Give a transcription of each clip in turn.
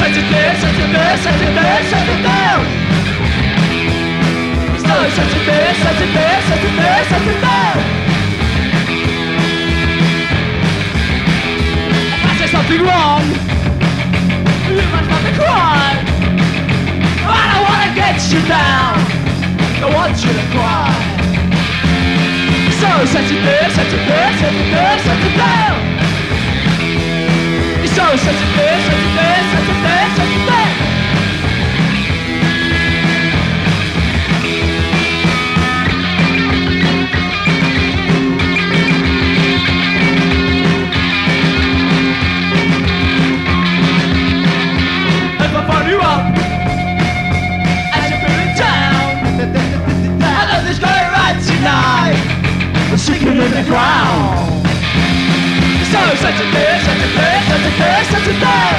set it there, set it there, set it there, set it down. So set it there, set it there, set it there, set it down. If I say something wrong, you must not cry. I don't want to get you down, I want you to cry. So set it there, set it there, set it there, set it down. So set it there, set it there, set it there, set it there. If I phone you up as you're feeling down, I know there's going right tonight, we're sinking in the ground. So set it there, set it there, set it there, set it there.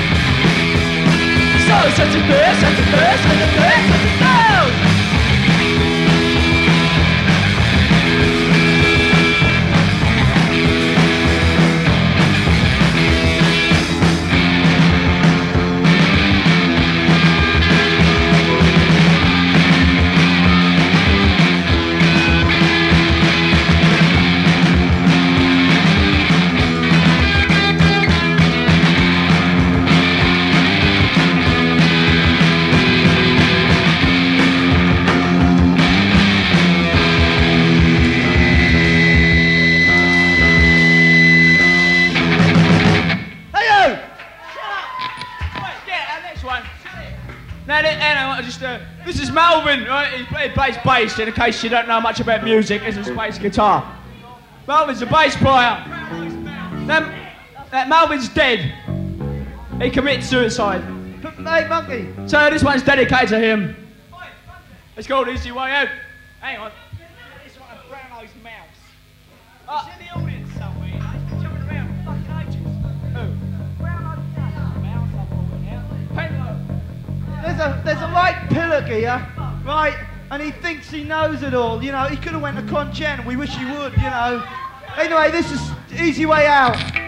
So set it there, set it there, set it there, set it down. This is Melvin, right? He plays bass, in case you don't know much about music. This is bass guitar. Melvin's a bass player. Melvin's dead. He committed suicide. Hey, Monkey. So this one's dedicated to him. It's called Easy Way Out. Hang on. This one of Brownlow's mouse. He's in the audience somewhere, you know. He's been jumping around for fucking ages. Who? Brownlow's mouse, I'm calling out. Penlo. There's a right pillock here, right, and he thinks he knows it all, you know. He could have went to Conchent, we wish he would, you know. Anyway, this is Easy Way Out.